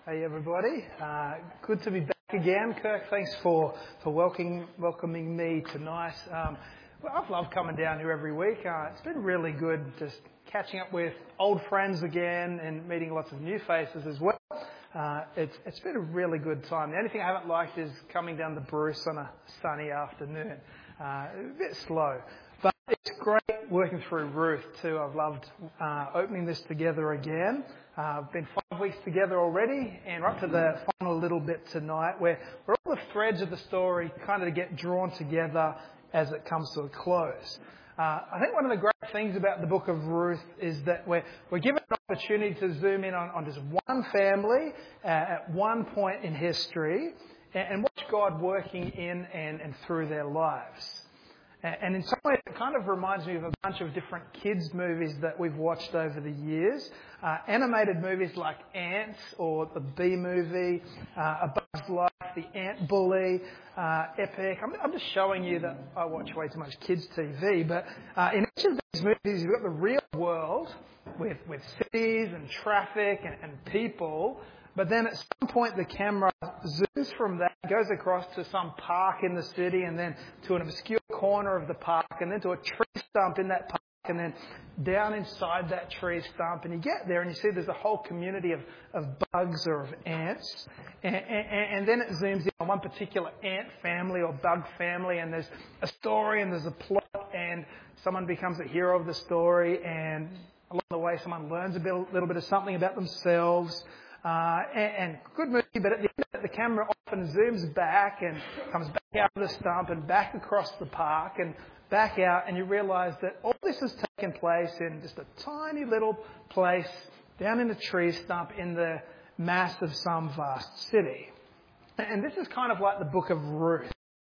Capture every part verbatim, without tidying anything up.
Hey everybody, uh, good to be back again. Kirk, thanks for, for welcoming, welcoming me tonight. Um, well, I've loved coming down here every week. Uh, it's been really good just catching up with old friends again and meeting lots of new faces as well. Uh, it's, it's been a really good time. The only thing I haven't liked is coming down to Bruce on a sunny afternoon. Uh, a bit slow. But it's great working through Ruth too. I've loved uh, opening this together again. Uh, I've been five weeks together already, and we're up to the final little bit tonight where, where all the threads of the story kind of get drawn together as it comes to a close. Uh, I think one of the great things about the book of Ruth is that we're, we're given an opportunity to zoom in on, on just one family uh, at one point in history and, and watch God working in and, and through their lives. And in some ways, it kind of reminds me of a bunch of different kids' movies that we've watched over the years. Uh, animated movies like Ants or the Bee Movie, uh, A Bug's Life, The Ant Bully, uh, Epic. I'm, I'm just showing you that I watch way too much kids' T V. But uh, in each of these movies, you've got the real world with, with cities and traffic and, and people. But then at some point the camera zooms from that, goes across to some park in the city and then to an obscure corner of the park and then to a tree stump in that park and then down inside that tree stump. And you get there and you see there's a whole community of, of bugs or of ants. And, and, and then it zooms in on one particular ant family or bug family and there's a story and there's a plot and someone becomes a hero of the story and along the way someone learns a bit, a little bit of something about themselves. Uh, and, and good movie, but at the end of it, the camera often zooms back and comes back out of the stump and back across the park and back out, and you realise that all this has taken place in just a tiny little place down in a tree stump in the mass of some vast city. And this is kind of like the book of Ruth.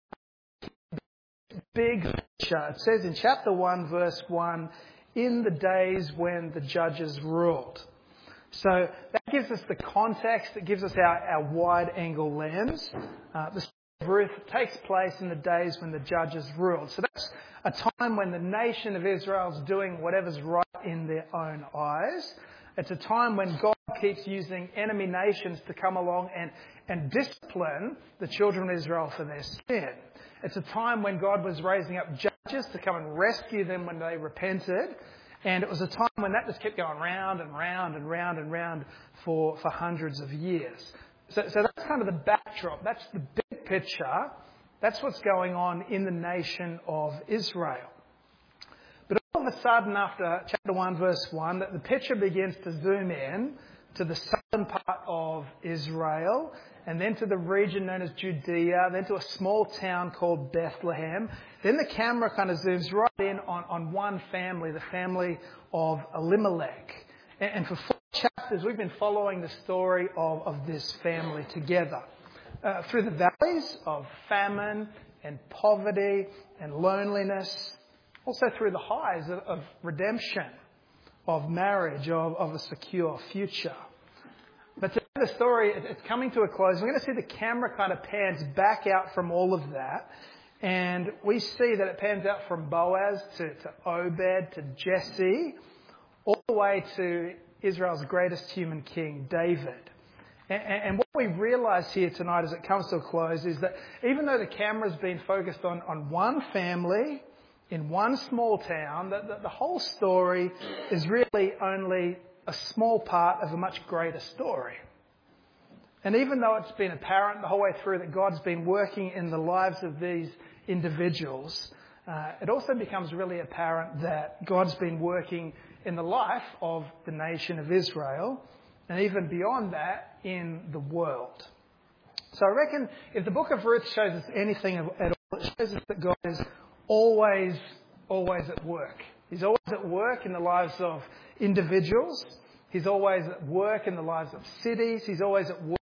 Big picture. It says in chapter one, verse one, in the days when the judges ruled. So that gives us the context, it gives us our, our wide-angle lens. Uh, the story of Ruth takes place in the days when the judges ruled. So that's a time when the nation of Israel is doing whatever's right in their own eyes. It's a time when God keeps using enemy nations to come along and, and discipline the children of Israel for their sin. It's a time when God was raising up judges to come and rescue them when they repented. And it was a time when that just kept going round and round and round and round for, for hundreds of years. So, so that's kind of the backdrop. That's the big picture. That's what's going on in the nation of Israel. But all of a sudden, after chapter one, verse one, that the picture begins to zoom in to the southern part of Israel, and then to the region known as Judea, then to a small town called Bethlehem. Then the camera kind of zooms right in on, on one family, the family of Elimelech. And, and for four chapters, we've been following the story of, of this family together. Uh, through the valleys of famine and poverty and loneliness. Also through the highs of, of redemption, of marriage, of, of a secure future. But today the story, it's coming to a close. We're going to see the camera kind of pans back out from all of that. And we see that it pans out from Boaz to, to Obed to Jesse, all the way to Israel's greatest human king, David. And, and what we realise here tonight as it comes to a close is that even though the camera's been focused on, on one family in one small town, that the, the whole story is really only a small part of a much greater story. And even though it's been apparent the whole way through that God's been working in the lives of these individuals, uh, it also becomes really apparent that God's been working in the life of the nation of Israel, and even beyond that, in the world. So I reckon if the book of Ruth shows us anything at all, it shows us that God is always, always at work. He's always at work in the lives of individuals. He's always at work in the lives of cities. He's always at work.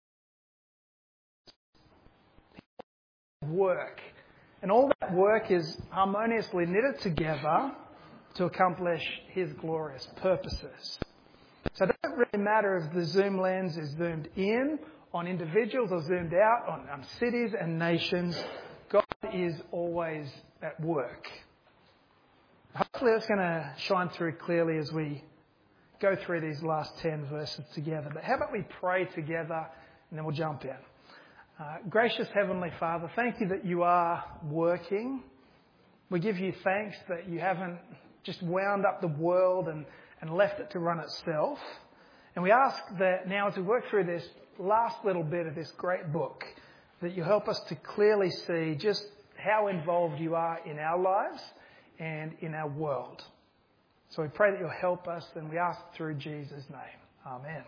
work. And all that work is harmoniously knitted together to accomplish His glorious purposes. So it doesn't really matter if the zoom lens is zoomed in on individuals or zoomed out on, on cities and nations. God is always at work. Hopefully that's going to shine through clearly as we go through these last ten verses together. But how about we pray together and then we'll jump in. Uh, gracious Heavenly Father, thank you that you are working. We give you thanks that you haven't just wound up the world and, and left it to run itself. And we ask that now as we work through this last little bit of this great book, that you help us to clearly see just how involved you are in our lives and in our world. So we pray that you'll help us, and we ask through Jesus' name. Amen.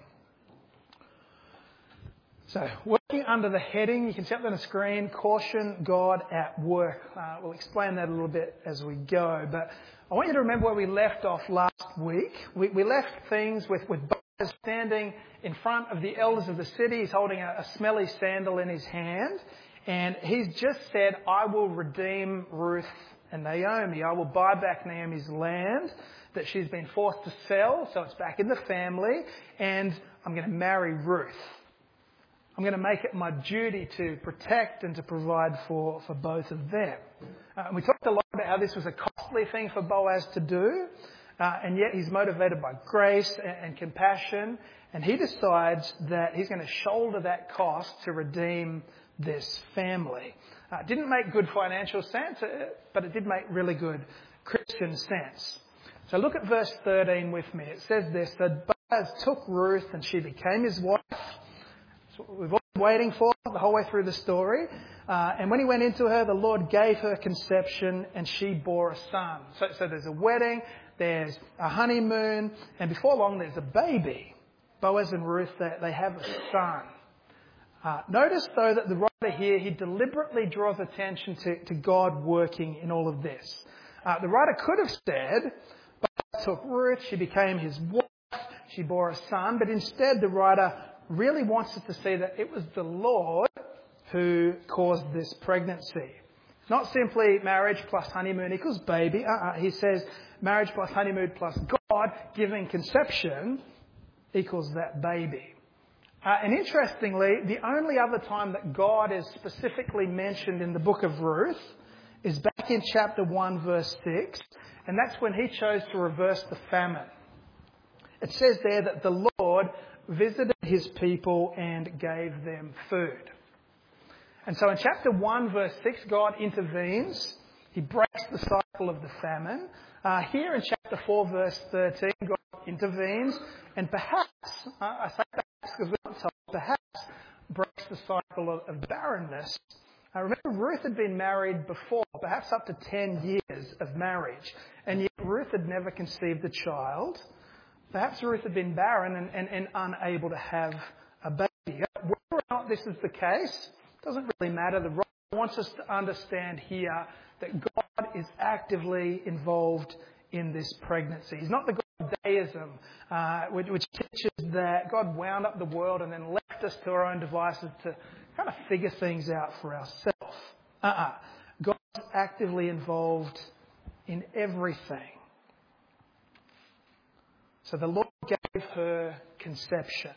So, working under the heading, you can see up on the screen, Caution God at Work. Uh, we'll explain that a little bit as we go, but I want you to remember where we left off last week. We, we left things with, with Boaz standing in front of the elders of the city. He's holding a, a smelly sandal in his hand, and he's just said, I will redeem Ruth and Naomi. I will buy back Naomi's land that she's been forced to sell, so it's back in the family, and I'm going to marry Ruth. I'm going to make it my duty to protect and to provide for, for both of them. Uh, and we talked a lot about how this was a costly thing for Boaz to do, uh, and yet he's motivated by grace and, and compassion, and he decides that he's going to shoulder that cost to redeem this family. Uh, it didn't make good financial sense, but it did make really good Christian sense. So look at verse thirteen with me. It says this, that Boaz took Ruth and she became his wife. That's what we've all been waiting for the whole way through the story. Uh, and when he went into her, the Lord gave her conception and she bore a son. So, so there's a wedding, there's a honeymoon, and before long there's a baby. Boaz and Ruth, they, they have a son. Uh, notice though that the writer here, he deliberately draws attention to, to God working in all of this. Uh, the writer could have said, Boaz took Ruth, she became his wife, she bore a son, but instead the writer really wants us to see that it was the Lord who caused this pregnancy. Not simply marriage plus honeymoon equals baby. Uh-uh. He says marriage plus honeymoon plus God giving conception equals that baby. Uh, and interestingly, the only other time that God is specifically mentioned in the book of Ruth is back in chapter one, verse six, and that's when he chose to reverse the famine. It says there that the Lord visited his people and gave them food. And so in chapter one, verse six, God intervenes. He breaks the cycle of the famine. Uh, here in chapter four, verse thirteen, God intervenes and perhaps, uh, I say perhaps because we're not told, perhaps breaks the cycle of, of barrenness. I remember Ruth had been married before, perhaps up to ten years of marriage, and yet Ruth had never conceived a child. Perhaps Ruth had been barren and, and, and unable to have a baby. Whether or not this is the case doesn't really matter. The writer wants us to understand here that God is actively involved in this pregnancy. He's not the God of deism, uh, which, which teaches that God wound up the world and then left us to our own devices to kind of figure things out for ourselves. Uh-uh. God's actively involved in everything. So the Lord gave her conception.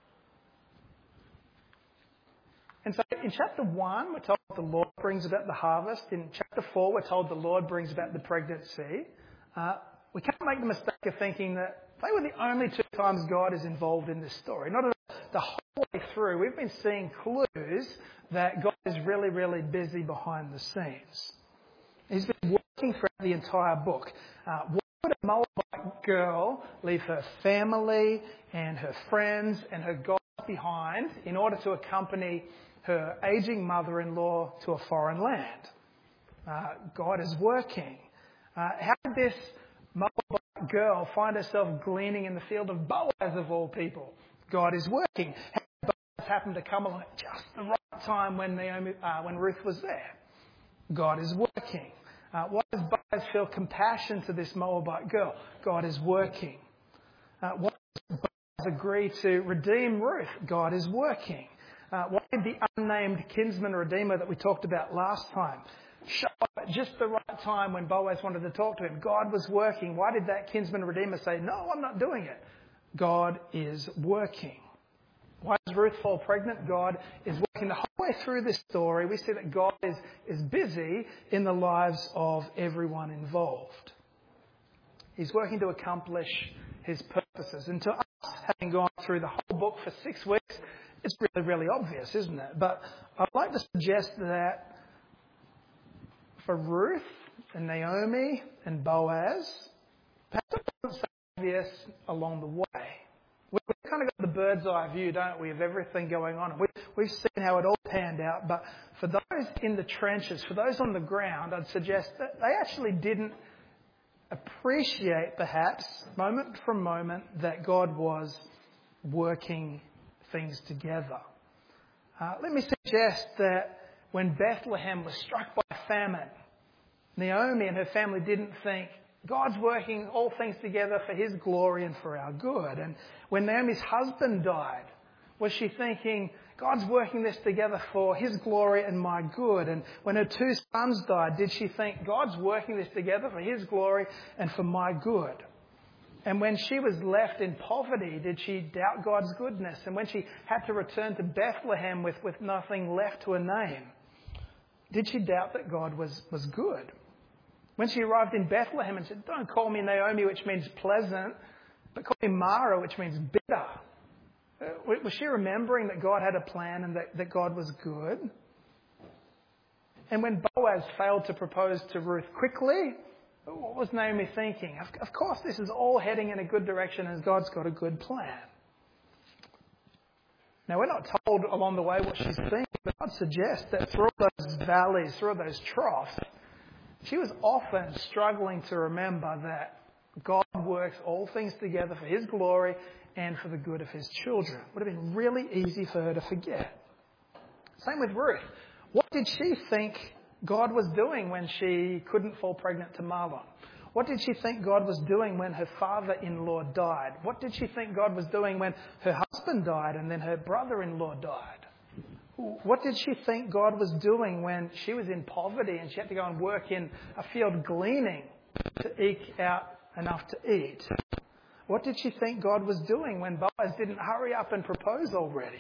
And so in chapter one, we're told the Lord brings about the harvest. In chapter four, we're told the Lord brings about the pregnancy. Uh, we can't make the mistake of thinking that they were the only two times God is involved in this story. Not at all. The whole way through, we've been seeing clues that God is really, really busy behind the scenes. He's been working throughout the entire book. Uh, why would a Moabite girl leave her family and her friends and her God behind in order to accompany her aging mother-in-law to a foreign land? Uh, God is working. Uh, how did this Moabite girl find herself gleaning in the field of Boaz of all people? God is working. How did Boaz happen to come along at just the right time when Naomi, uh, when Ruth was there? God is working. Uh, why does Boaz feel compassion to this Moabite girl? God is working. Uh, why does Boaz agree to redeem Ruth? God is working. Uh, why did the unnamed kinsman redeemer that we talked about last time show up at just the right time when Boaz wanted to talk to him? God was working. Why did that kinsman redeemer say, no, I'm not doing it? God is working. Why does Ruth fall pregnant? God is working. The whole way through this story, we see that God is, is busy in the lives of everyone involved. He's working to accomplish his purpose. purposes. And to us, having gone through the whole book for six weeks, it's really, really obvious, isn't it? But I'd like to suggest that for Ruth and Naomi and Boaz, perhaps it wasn't so obvious along the way. We've kind of got the bird's eye view, don't we, of everything going on. We, we've seen how it all panned out. But for those in the trenches, for those on the ground, I'd suggest that they actually didn't appreciate, perhaps, moment from moment, that God was working things together. Uh, let me suggest that when Bethlehem was struck by famine, Naomi and her family didn't think, God's working all things together for his glory and for our good. And when Naomi's husband died, was she thinking, God's working this together for his glory and my good? And when her two sons died, did she think, God's working this together for his glory and for my good? And when she was left in poverty, did she doubt God's goodness? And when she had to return to Bethlehem with, with nothing left to her name, did she doubt that God was, was good? When she arrived in Bethlehem and said, don't call me Naomi, which means pleasant, but call me Mara, which means bitter. Was she remembering that God had a plan and that, that God was good? And when Boaz failed to propose to Ruth quickly, what was Naomi thinking? Of, of course, this is all heading in a good direction and God's got a good plan. Now, we're not told along the way what she's thinking, but I'd suggest that through all those valleys, through all those troughs, she was often struggling to remember that God works all things together for his glory and for the good of his children. It would have been really easy for her to forget. Same with Ruth. What did she think God was doing when she couldn't fall pregnant to Mahlon? What did she think God was doing when her father-in-law died? What did she think God was doing when her husband died and then her brother-in-law died? What did she think God was doing when she was in poverty and she had to go and work in a field gleaning to eke out enough to eat? What did she think God was doing when Boaz didn't hurry up and propose already?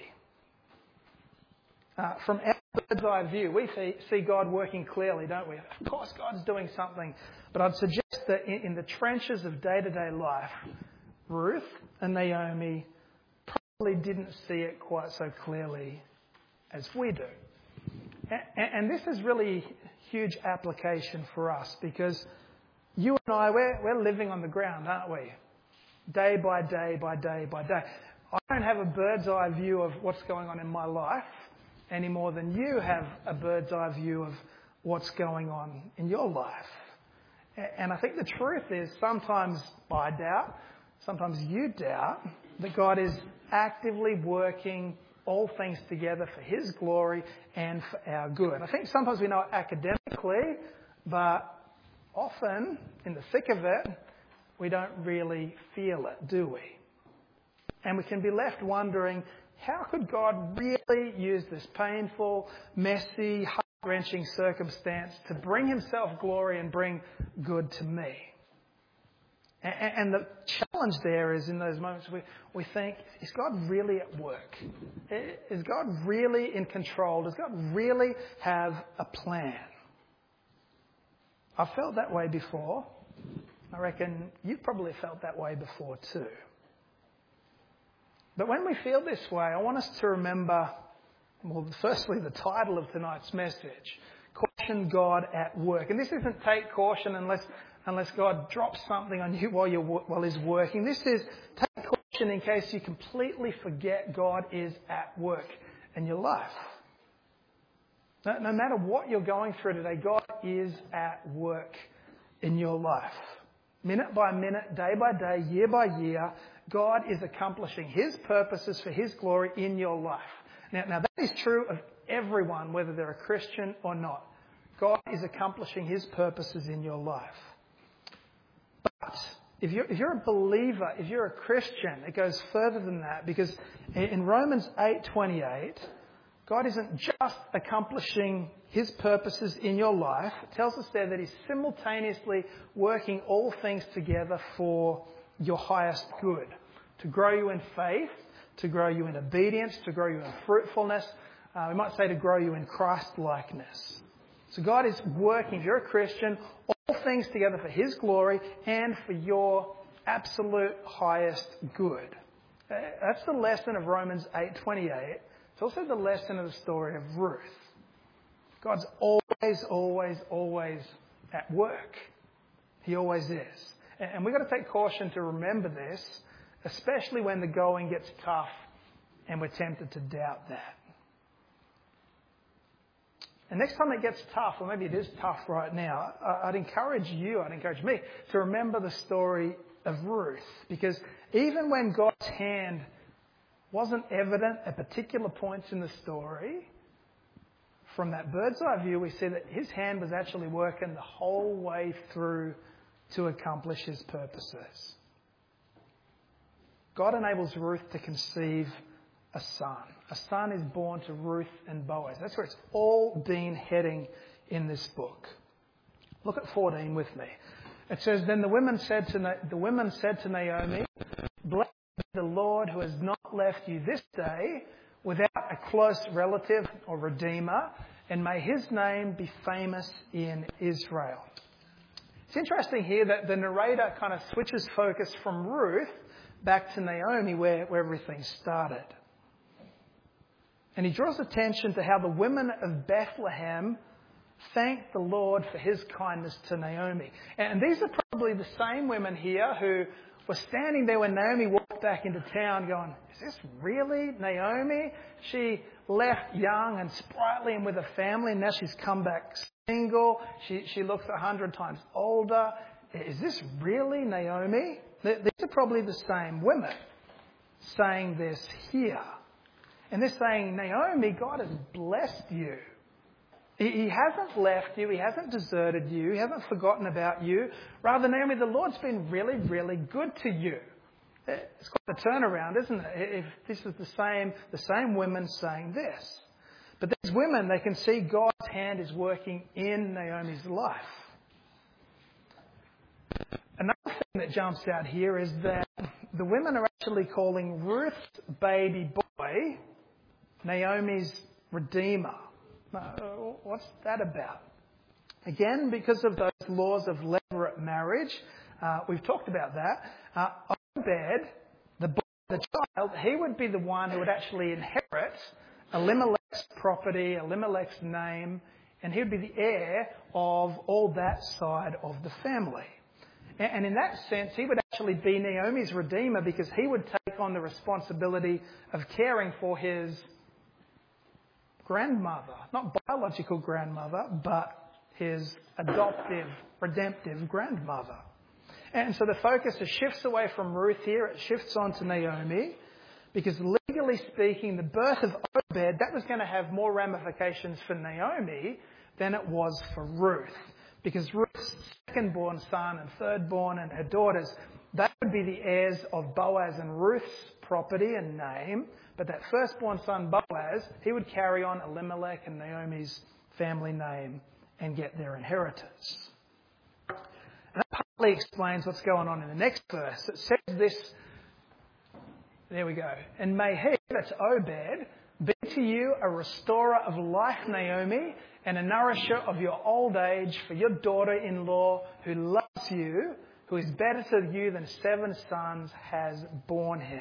Uh, from our bird's eye view, we see, see God working clearly, don't we? Of course, God's doing something. But I'd suggest that in, in the trenches of day-to-day life, Ruth and Naomi probably didn't see it quite so clearly as we do. And, and this is really huge application for us because you and I, we're, we're living on the ground, aren't we? Day by day by day by day. I don't have a bird's eye view of what's going on in my life any more than you have a bird's eye view of what's going on in your life. And I think the truth is sometimes I doubt, sometimes you doubt that God is actively working all things together for his glory and for our good. I think sometimes we know it academically, but often in the thick of it, we don't really feel it, do we? And we can be left wondering, how could God really use this painful, messy, heart-wrenching circumstance to bring himself glory and bring good to me? And the challenge there is in those moments we, we think, is God really at work? Is God really in control? Does God really have a plan? I've felt that way before. I reckon you've probably felt that way before too. But when we feel this way, I want us to remember, well, firstly, the title of tonight's message, Caution God at Work. And this isn't take caution unless unless God drops something on you while you're while he's working. This is take caution in case you completely forget God is at work in your life. No, no matter what you're going through today, God is at work in your life. Minute by minute, day by day, year by year, God is accomplishing his purposes for his glory in your life. Now, now that is true of everyone, whether they're a Christian or not. God is accomplishing his purposes in your life. But if you're, if you're a believer, if you're a Christian, it goes further than that, because in Romans eight twenty-eight, God isn't just accomplishing his purposes in your life. It tells us there that he's simultaneously working all things together for your highest good, to grow you in faith, to grow you in obedience, to grow you in fruitfulness. Uh, we might say to grow you in Christ-likeness. So God is working, if you're a Christian, all things together for his glory and for your absolute highest good. That's the lesson of Romans eight twenty-eight. It's also the lesson of the story of Ruth. God's always, always, always at work. He always is. And we've got to take caution to remember this, especially when the going gets tough and we're tempted to doubt that. And next time it gets tough, or maybe it is tough right now, I'd encourage you, I'd encourage me to remember the story of Ruth. Because even when God's hand wasn't evident at particular points in the story, from that bird's eye view, we see that his hand was actually working the whole way through to accomplish his purposes. God enables Ruth to conceive a son. A son is born to Ruth and Boaz. That's where it's all been heading in this book. Look at fourteen with me. It says, Then the women said to Na- the women said to Naomi, Blessed be the Lord who has not left you this day without a close relative or redeemer, and may his name be famous in Israel. It's interesting here that the narrator kind of switches focus from Ruth back to Naomi, where, where everything started. And he draws attention to how the women of Bethlehem thanked the Lord for his kindness to Naomi. And these are probably the same women here who were standing there when Naomi walked back into town going, is this really Naomi? She left young and sprightly and with a family, and now she's come back single. She, she looks a hundred times older. Is this really Naomi? These are probably the same women saying this here. And they're saying, Naomi, God has blessed you. He, he hasn't left you. He hasn't deserted you. He hasn't forgotten about you. Rather, Naomi, the Lord's been really, really good to you. It's quite a turnaround, isn't it? If this is the same, the same women saying this. But these women, they can see God's hand is working in Naomi's life. Another thing that jumps out here is that the women are actually calling Ruth's baby boy Naomi's redeemer. What's that about? Again, because of those laws of levirate marriage, uh, we've talked about that. Uh, Obed, the boy, the child, he would be the one who would actually inherit Elimelech's property, Elimelech's name, and he would be the heir of all that side of the family. And in that sense, he would actually be Naomi's redeemer because he would take on the responsibility of caring for his grandmother, not biological grandmother, but his adoptive, redemptive grandmother. And so the focus shifts away from Ruth here, it shifts on to Naomi, because legally speaking, the birth of Obed, that was going to have more ramifications for Naomi than it was for Ruth. Because Ruth's second-born son and third-born and her daughters, they would be the heirs of Boaz and Ruth's property and name. But that firstborn son, Boaz, he would carry on Elimelech and Naomi's family name and get their inheritance. And that partly explains what's going on in the next verse. It says this, there we go. And may he, that's Obed, be to you a restorer of life, Naomi, and a nourisher of your old age for your daughter-in-law who loves you, who is better to you than seven sons, has borne him.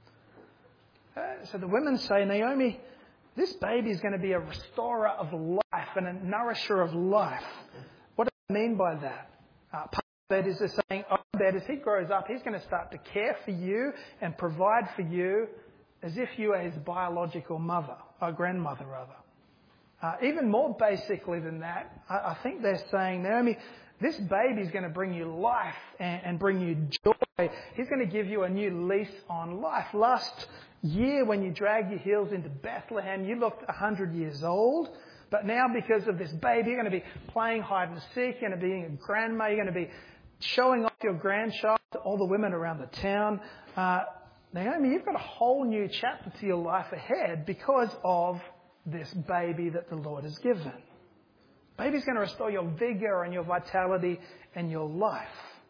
Uh, so the women say, Naomi, this baby is going to be a restorer of life and a nourisher of life. What do I mean by that? Uh, part of it is they're saying, Obed, as he grows up, he's going to start to care for you and provide for you as if you are his biological mother, or grandmother rather. Uh, even more basically than that, I, I think they're saying, Naomi, this baby is going to bring you life and, and bring you joy. He's going to give you a new lease on life. Last year when you dragged your heels into Bethlehem, you looked one hundred years old. But now because of this baby, you're going to be playing hide and seek. You're going to be being a grandma. You're going to be showing off your grandchild to all the women around the town. Uh, Naomi, you've got a whole new chapter to your life ahead because of this baby that the Lord has given. Baby's going to restore your vigour and your vitality and your life.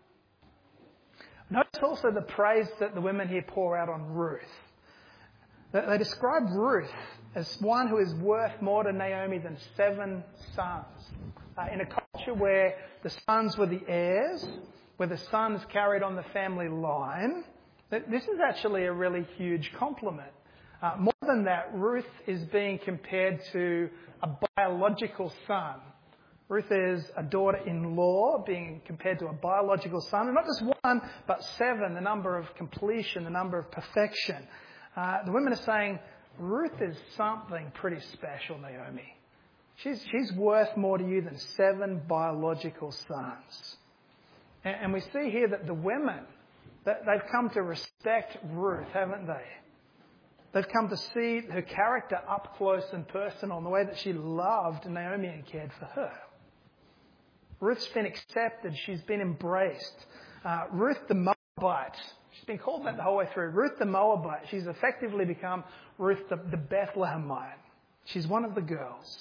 Notice also the praise that the women here pour out on Ruth. They describe Ruth as one who is worth more to Naomi than seven sons. Uh, in a culture where the sons were the heirs, where the son is carried on the family line, this is actually a really huge compliment. Uh, more than that, Ruth is being compared to a biological son. Ruth is a daughter-in-law being compared to a biological son. And not just one, but seven, the number of completion, the number of perfection. Uh, the women are saying, Ruth is something pretty special, Naomi. She's, she's worth more to you than seven biological sons. And, and we see here that the women, that they've come to respect Ruth, haven't they? They've come to see her character up close and personal in the way that she loved Naomi and cared for her. Ruth's been accepted. She's been embraced. Uh, Ruth the Moabite. She's been called that the whole way through. Ruth the Moabite. She's effectively become Ruth the, the Bethlehemite. She's one of the girls.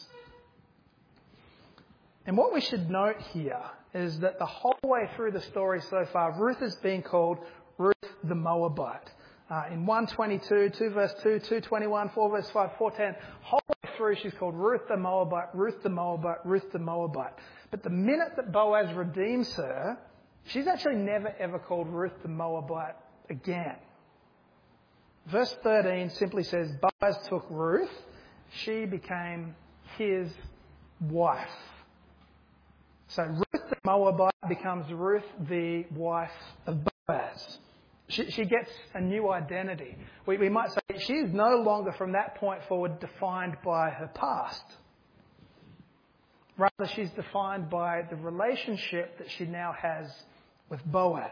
And what we should note here is that the whole way through the story so far, Ruth is being called Ruth the Moabite. Uh, in one twenty-two, two verse two, two twenty-one, four verse five, four ten, whole way through she's called Ruth the Moabite, Ruth the Moabite, Ruth the Moabite. But the minute that Boaz redeems her, she's actually never ever called Ruth the Moabite again. Verse thirteen simply says, Boaz took Ruth, she became his wife. So Ruth the Moabite becomes Ruth the wife of Boaz. She, she gets a new identity. We, we might say she is no longer from that point forward defined by her past. Rather, she's defined by the relationship that she now has with Boaz.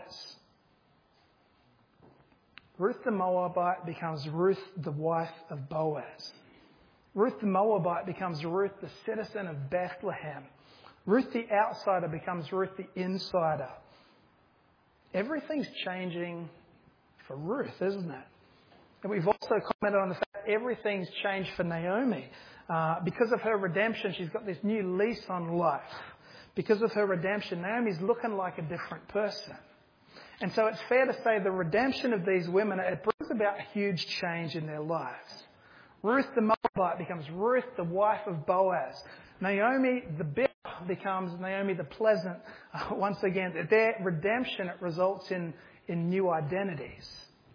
Ruth the Moabite becomes Ruth the wife of Boaz. Ruth the Moabite becomes Ruth the citizen of Bethlehem. Ruth the outsider becomes Ruth the insider. Everything's changing for Ruth, isn't it? And we've also commented on the fact that everything's changed for Naomi. Uh, because of her redemption, she's got this new lease on life. Because of her redemption, Naomi's looking like a different person. And so it's fair to say the redemption of these women, it brings about a huge change in their lives. Ruth the Moabite becomes Ruth the wife of Boaz. Naomi the bitter becomes Naomi the pleasant. Uh, once again, their redemption, it results in, in new identities.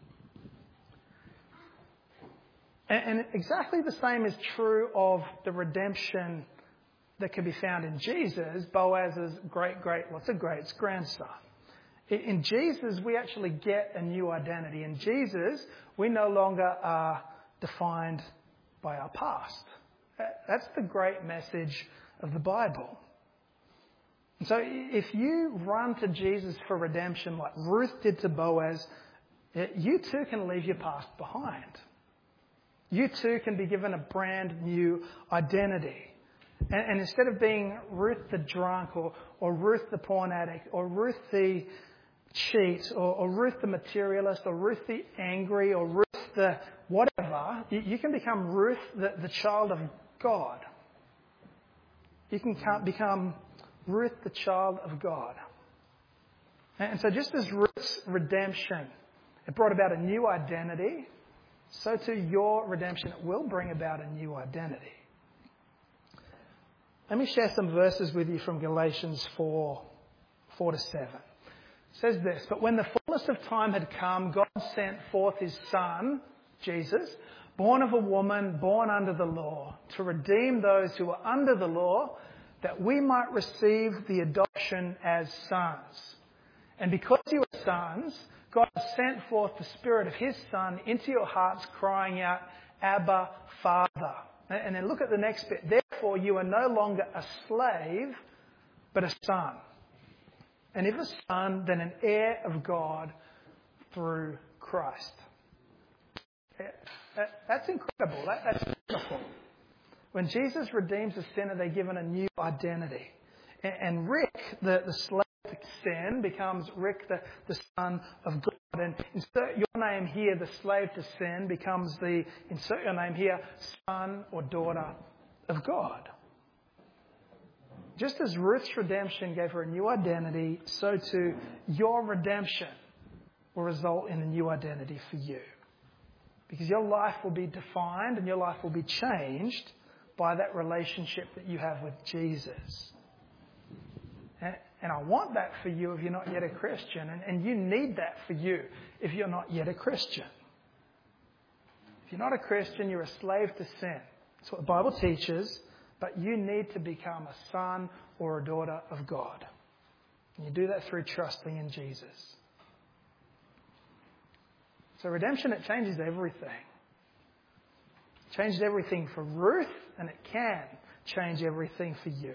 And, and exactly the same is true of the redemption that can be found in Jesus, Boaz's great, great, lots of greats grandson. In, in Jesus, we actually get a new identity. In Jesus, we no longer are defined by our past. That's the great message of the Bible. And so if you run to Jesus for redemption like Ruth did to Boaz, you too can leave your past behind. You too can be given a brand new identity. And, and instead of being Ruth the drunk or, or Ruth the porn addict or Ruth the cheat or, or Ruth the materialist or Ruth the angry or Ruth the whatever, you, you can become Ruth the, the child of God. You can become Ruth, the child of God. And so just as Ruth's redemption, it brought about a new identity, so too your redemption will bring about a new identity. Let me share some verses with you from Galatians four, four to seven. It says this, but when the fullness of time had come, God sent forth his Son, Jesus, born of a woman, born under the law, to redeem those who were under the law, that we might receive the adoption as sons. And because you are sons, God sent forth the Spirit of his Son into your hearts, crying out, Abba, Father. And then look at the next bit. Therefore, you are no longer a slave, but a son. And if a son, then an heir of God through Christ. That's incredible. That, that's wonderful. When Jesus redeems a sinner, they're given a new identity. And, and Rick, the, the slave to sin, becomes Rick, the, the son of God. And insert your name here, the slave to sin, becomes the, insert your name here, son or daughter of God. Just as Ruth's redemption gave her a new identity, so too your redemption will result in a new identity for you. Because your life will be defined and your life will be changed by that relationship that you have with Jesus. And I want that for you if you're not yet a Christian. And, and you need that for you if you're not yet a Christian. If you're not a Christian, you're a slave to sin. That's what the Bible teaches. But you need to become a son or a daughter of God. And you do that through trusting in Jesus. So redemption, it changes everything. It changed everything for Ruth, and it can change everything for you.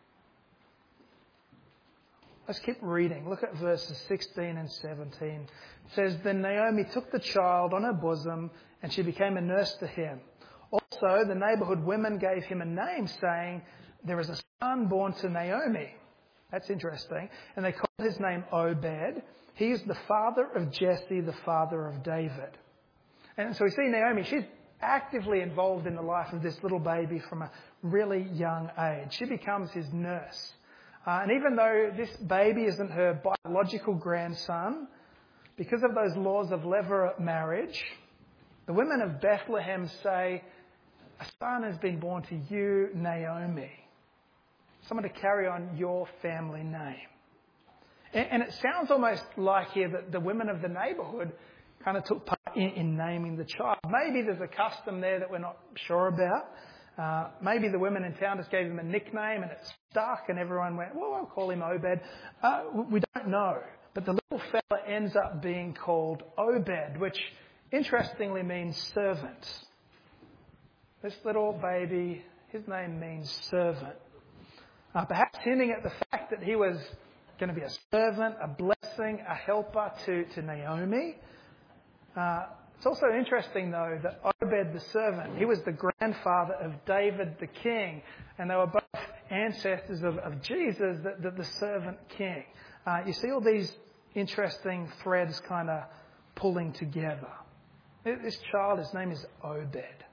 Let's keep reading. Look at verses sixteen and seventeen. It says, Then Naomi took the child on her bosom, and she became a nurse to him. Also, the neighbourhood women gave him a name, saying, There is a son born to Naomi. That's interesting. And they called his name Obed. He is the father of Jesse, the father of David. And so we see Naomi, she's actively involved in the life of this little baby from a really young age. She becomes his nurse. Uh, and even though this baby isn't her biological grandson, because of those laws of levirate marriage, the women of Bethlehem say, a son has been born to you, Naomi. Someone to carry on your family name. And, and it sounds almost like here that the women of the neighbourhood kind of took part in, in naming the child. Maybe there's a custom there that we're not sure about. Uh, maybe the women in town just gave him a nickname and it stuck and everyone went, well, I'll call him Obed. Uh, we don't know. But the little fella ends up being called Obed, which interestingly means servant. This little baby, his name means servant. Uh, perhaps hinting at the fact that he was going to be a servant, a blessing, a helper to, to Naomi. Uh, it's also interesting, though, that Obed the servant, he was the grandfather of David the king, and they were both ancestors of, of Jesus, the, the, the servant king. Uh, you see all these interesting threads kind of pulling together. This child, his name is Obed.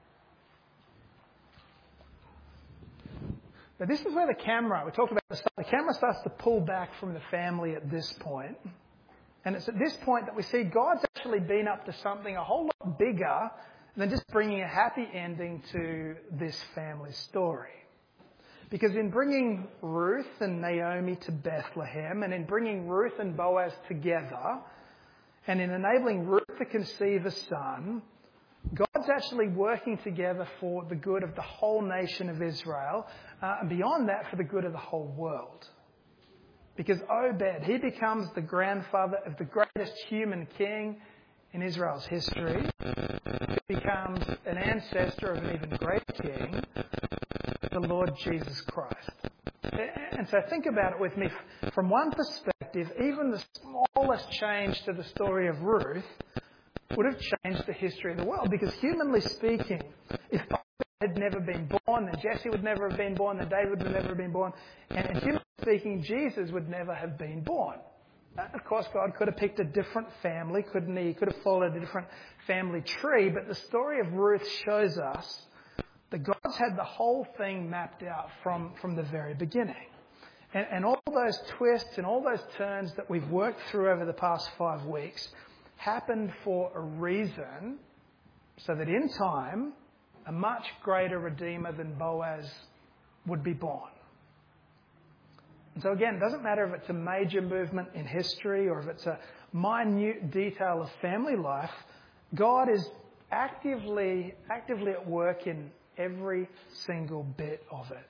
Now, this is where the camera, we talked about the start, the camera starts to pull back from the family at this point. And it's at this point that we see God's actually been up to something a whole lot bigger than just bringing a happy ending to this family story. Because in bringing Ruth and Naomi to Bethlehem, and in bringing Ruth and Boaz together, and in enabling Ruth to conceive a son, God's actually working together for the good of the whole nation of Israel, uh, and beyond that, for the good of the whole world. Because Obed, he becomes the grandfather of the greatest human king in Israel's history. He becomes an ancestor of an even greater king, the Lord Jesus Christ. And so think about it with me. From one perspective, even the smallest change to the story of Ruth would have changed the history of the world. Because humanly speaking, if Obed had never been born, then Jesse would never have been born, then David would never have been born, and humanly speaking, Jesus would never have been born. Of course, God could have picked a different family, couldn't he? He could have followed a different family tree, but the story of Ruth shows us that God's had the whole thing mapped out from, from the very beginning. And, and all those twists and all those turns that we've worked through over the past five weeks happened for a reason, so that in time, a much greater Redeemer than Boaz would be born. And so again, it doesn't matter if it's a major movement in history or if it's a minute detail of family life, God is actively, actively at work in every single bit of it.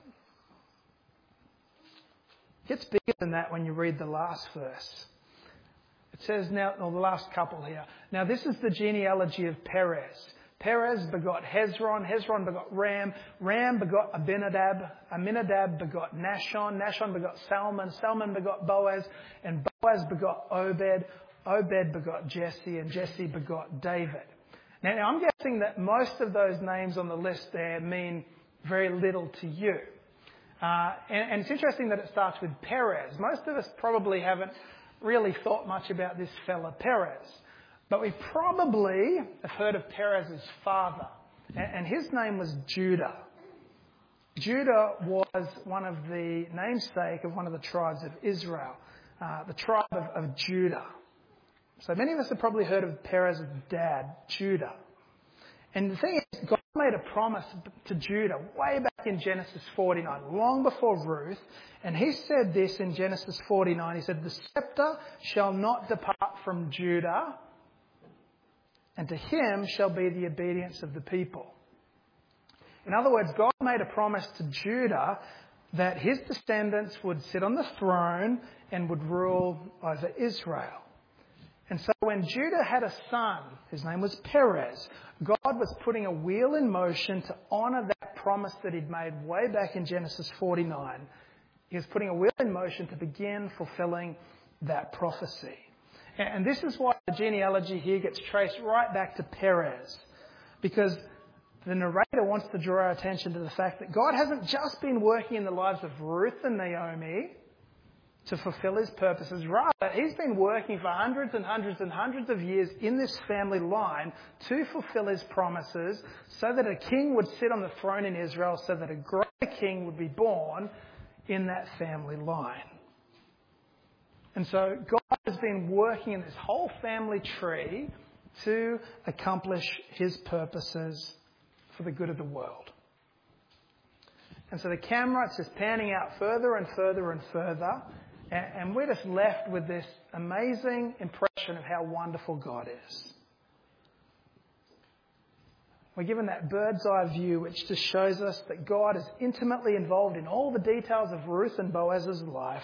It gets bigger than that when you read the last verse. It says now, or the last couple here. Now this is the genealogy of Perez. Perez begot Hezron, Hezron begot Ram, Ram begot Abinadab, Aminadab begot Nashon, Nashon begot Salmon, Salmon begot Boaz, and Boaz begot Obed, Obed begot Jesse, and Jesse begot David. Now, now I'm guessing that most of those names on the list there mean very little to you. Uh, and, and it's interesting that it starts with Perez. Most of us probably haven't really thought much about this fella Perez. But we probably have heard of Perez's father, and his name was Judah. Judah was one of the namesake of one of the tribes of Israel, uh, the tribe of, of Judah. So many of us have probably heard of Perez's dad, Judah. And the thing is, God made a promise to Judah way back in Genesis forty-nine, long before Ruth. And he said this in Genesis forty-nine. He said, the scepter shall not depart from Judah, and to him shall be the obedience of the people. In other words, God made a promise to Judah that his descendants would sit on the throne and would rule over Israel. And so when Judah had a son, his name was Perez, God was putting a wheel in motion to honour that promise that he'd made way back in Genesis forty-nine. He was putting a wheel in motion to begin fulfilling that prophecy. And this is why the genealogy here gets traced right back to Perez. Because the narrator wants to draw our attention to the fact that God hasn't just been working in the lives of Ruth and Naomi to fulfill his purposes. Rather, he's been working for hundreds and hundreds and hundreds of years in this family line to fulfill his promises so that a king would sit on the throne in Israel, so that a greater king would be born in that family line. And so God has been working in this whole family tree to accomplish his purposes for the good of the world. And so the camera, it's just panning out further and further and further. And we're just left with this amazing impression of how wonderful God is. We're given that bird's eye view, which just shows us that God is intimately involved in all the details of Ruth and Boaz's life.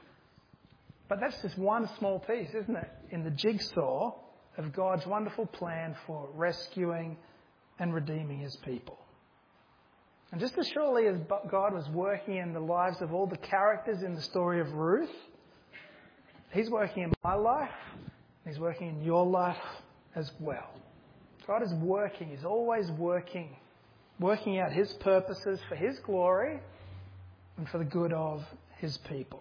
But that's just one small piece, isn't it, in the jigsaw of God's wonderful plan for rescuing and redeeming his people. And just as surely as God was working in the lives of all the characters in the story of Ruth, he's working in my life, he's working in your life as well. God is working, he's always working, working out his purposes for his glory and for the good of his people.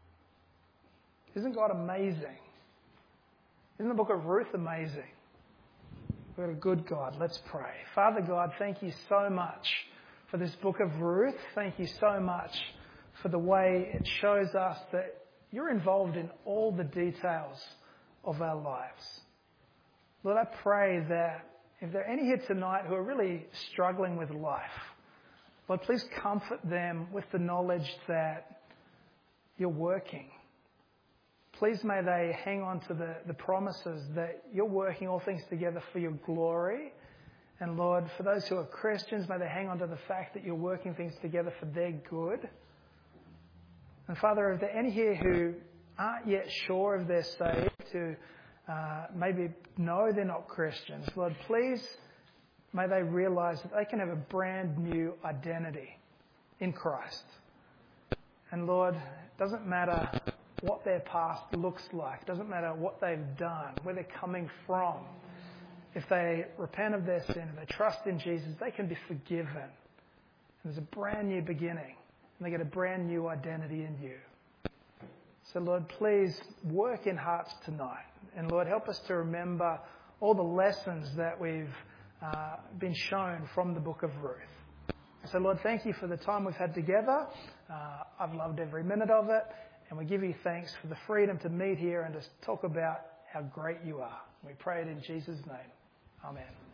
Isn't God amazing? Isn't the book of Ruth amazing? We've got a good God. Let's pray. Father God, thank you so much for this book of Ruth. Thank you so much for the way it shows us that you're involved in all the details of our lives. Lord, I pray that if there are any here tonight who are really struggling with life, Lord, please comfort them with the knowledge that you're working. Please may they hang on to the, the promises that you're working all things together for your glory. And Lord, for those who are Christians, may they hang on to the fact that you're working things together for their good. And Father, if there are any here who aren't yet sure if they're saved, who uh, maybe know they're not Christians, Lord, please may they realise that they can have a brand new identity in Christ. And Lord, it doesn't matter what their past looks like, it doesn't matter what they've done, where they're coming from. If they repent of their sin, if they trust in Jesus, they can be forgiven. And there's a brand new beginning. And they get a brand new identity in you. So Lord, please work in hearts tonight. And Lord, help us to remember all the lessons that we've uh, been shown from the book of Ruth. So Lord, thank you for the time we've had together. Uh, I've loved every minute of it. And we give you thanks for the freedom to meet here and to talk about how great you are. We pray it in Jesus' name. Amen.